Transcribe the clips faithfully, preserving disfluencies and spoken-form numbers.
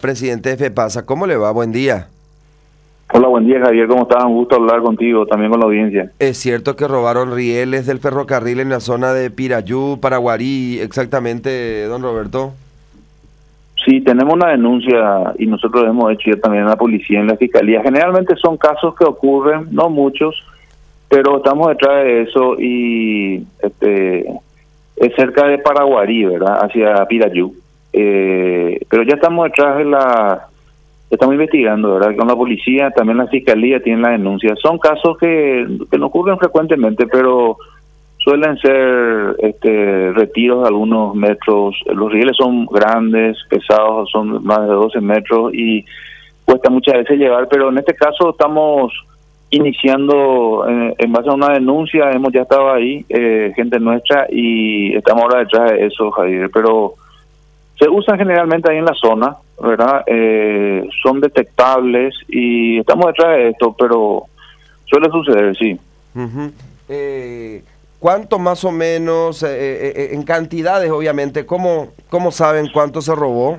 presidente de FEPASA. ¿Cómo le va? Buen día. Hola, buen día, Javier. ¿Cómo estás? Un gusto hablar contigo, también con la audiencia. ¿Es cierto que robaron rieles del ferrocarril en la zona de Pirayú, Paraguarí, exactamente, don Roberto? Sí, tenemos una denuncia y nosotros hemos hecho ya también a la policía, en la fiscalía. Generalmente son casos que ocurren, no muchos, pero estamos detrás de eso y este es cerca de Paraguarí, ¿verdad? Hacia Pirayú. Eh, pero ya estamos detrás de la... Estamos investigando, ¿verdad? Con la policía, también la fiscalía tiene la denuncia. Son casos que, que no ocurren frecuentemente, pero suelen ser este, retiros de algunos metros. Los rieles son grandes, pesados, son más de doce metros y cuesta muchas veces llevar, pero en este caso estamos iniciando en, en base a una denuncia. Hemos ya estado ahí, eh, gente nuestra, y estamos ahora detrás de eso, Javier, pero se usan generalmente ahí en la zona, ¿verdad? Eh, son detectables y estamos detrás de esto, pero suele suceder, sí. Uh-huh. eh, ¿Cuánto más o menos, eh, eh, en cantidades obviamente, cómo, cómo saben cuánto se robó?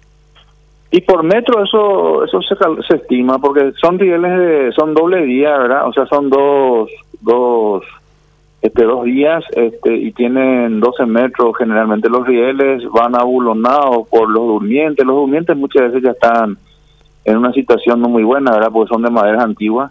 Y por metro eso eso se, se estima, porque son rieles de, son doble vía, ¿verdad? O sea, son dos dos este dos días este y tienen doce metros. Generalmente los rieles van abulonados por los durmientes. Los durmientes muchas veces ya están en una situación no muy buena, ¿verdad? Porque son de maderas antiguas.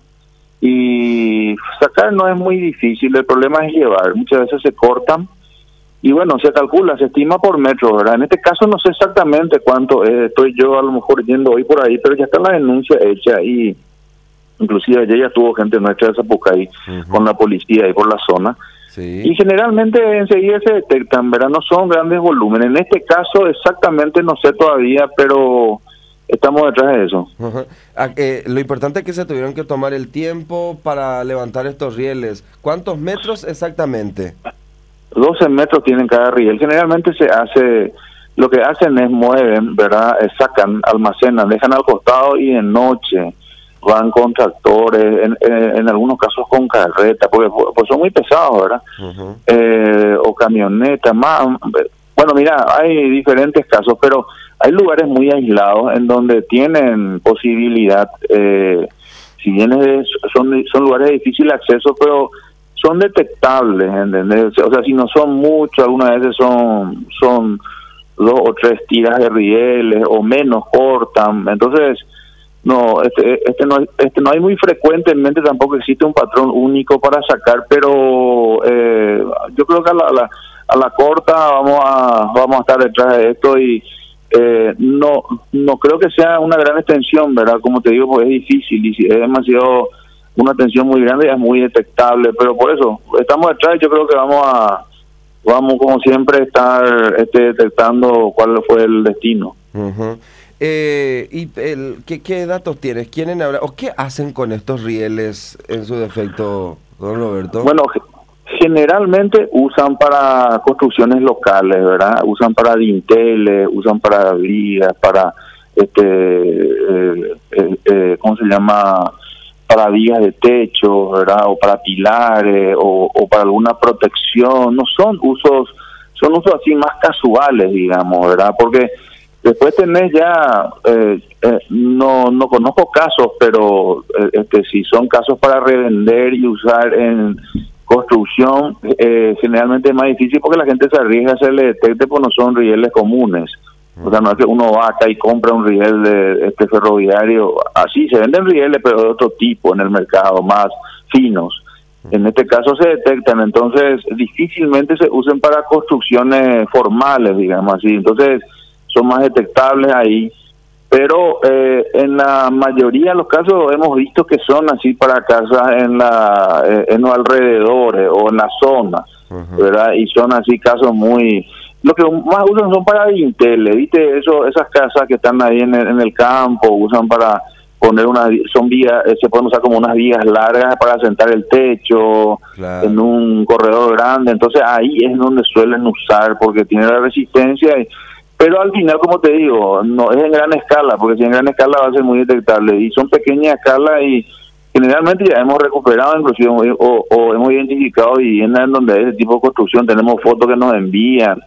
Y sacar no es muy difícil, el problema es llevar. Muchas veces se cortan y bueno, se calcula, se estima por metro, ¿verdad? En este caso no sé exactamente cuánto es, estoy yo a lo mejor yendo hoy por ahí, pero ya está la denuncia hecha y inclusive ayer ya tuvo gente nuestra de Zapucay uh-huh. con la policía ahí por la zona. Sí. Y generalmente enseguida se detectan, ¿verdad? No son grandes volúmenes. En este caso exactamente no sé todavía, pero estamos detrás de eso. Uh-huh. eh, lo importante es que se tuvieron que tomar el tiempo para levantar estos rieles. ¿Cuántos metros exactamente? doce metros tienen cada riel. Generalmente se hace, lo que hacen es mueven, ¿verdad? Eh, sacan, almacenan, dejan al costado y de noche van con tractores, en, en, en algunos casos con carreta, porque pues son muy pesados, ¿verdad? Uh-huh. Eh, o camionetas, más. Bueno, mira, hay diferentes casos, pero hay lugares muy aislados en donde tienen posibilidad, eh, si bien es, son, son lugares de difícil acceso, pero son detectables, ¿entendés? O sea, si no son muchos, algunas veces son son dos o tres tiras de rieles o menos cortan. Entonces, no, este este no este no hay muy frecuentemente, tampoco existe un patrón único para sacar, pero eh, yo creo que a la, a la a la corta vamos a vamos a estar detrás de esto y eh, no no creo que sea una gran extensión, ¿verdad? Como te digo, pues es difícil y si es demasiado una tensión muy grande, es muy detectable, pero por eso estamos detrás. Yo creo que vamos a vamos como siempre estar este, detectando cuál fue el destino. Uh-huh. eh, y el, ¿qué, qué datos tienes? ¿Quieren hablar o qué hacen con estos rieles en su defecto, don Roberto? Bueno, generalmente usan para construcciones locales, ¿verdad? Usan para dinteles, usan para vigas, para este eh, eh, eh, ¿cómo se llama? Para vigas de techo, ¿verdad? O para pilares, o, o para alguna protección. No son usos, son usos así más casuales, digamos, ¿verdad? Porque después tenés ya, eh, eh, no no conozco casos, pero eh, este si son casos para revender y usar en construcción, eh, generalmente es más difícil porque la gente se arriesga a se le detecte, pues no son rieles comunes. O sea, no es que uno va acá y compra un riel de este ferroviario, así se venden rieles, pero de otro tipo en el mercado, más finos. En este caso se detectan, entonces difícilmente se usen para construcciones formales, digamos así. Entonces son más detectables ahí. Pero eh, en la mayoría de los casos hemos visto que son así para casas en la eh, en los alrededores o en la zona, uh-huh. ¿verdad? Y son así casos muy... Lo que más usan son para dinteles, ¿viste? Eso, esas casas que están ahí en el, en el campo, usan para poner unas, son vías, se pueden usar como unas vías largas para sentar el techo, claro. En un corredor grande. Entonces ahí es donde suelen usar porque tiene la resistencia. Y, pero al final, como te digo, no es en gran escala, porque si en gran escala va a ser muy detectable. Y son pequeñas escalas y generalmente ya hemos recuperado, inclusive, o, o hemos identificado viviendas en donde hay ese tipo de construcción. Tenemos fotos que nos envían.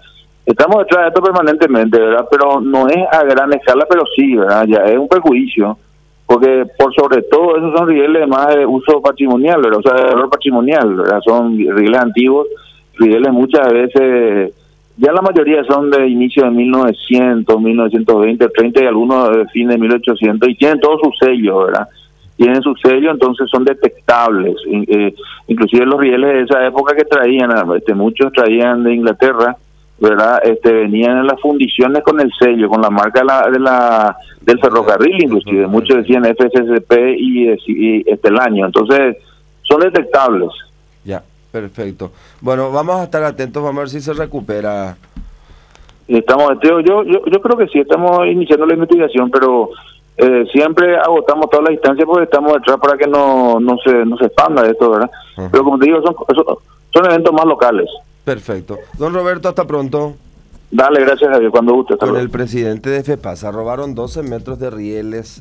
Estamos detrás de esto permanentemente, ¿verdad? Pero no es a gran escala, pero sí, ¿verdad? Ya es un perjuicio, porque por sobre todo esos son rieles más de uso patrimonial, ¿verdad? O sea, de valor patrimonial, ¿verdad? Son rieles antiguos, rieles muchas veces, ya la mayoría son de inicio de mil novecientos, mil novecientos veinte, treinta y algunos de fin de mil ochocientos, y tienen todos sus sellos, ¿verdad? Tienen su sello, entonces son detectables. Eh, inclusive los rieles de esa época que traían, este, muchos traían de Inglaterra, ¿verdad? Este, venían en las fundiciones con el sello, con la marca de la, de la del ferrocarril, inclusive muchos decían F S C P y, y este el año, entonces son detectables. Ya, perfecto. Bueno, vamos a estar atentos, vamos a ver si se recupera. Estamos, yo, yo, yo creo que sí, estamos iniciando la investigación, pero eh, siempre agotamos todas las instancias porque estamos detrás para que no, no se no se expanda esto, ¿verdad? Uh-huh. Pero como te digo, son, son, son eventos más locales. Perfecto. Don Roberto, hasta pronto. Dale, gracias a Dios, cuando guste. Con el presidente de FEPASA robaron doce metros de rieles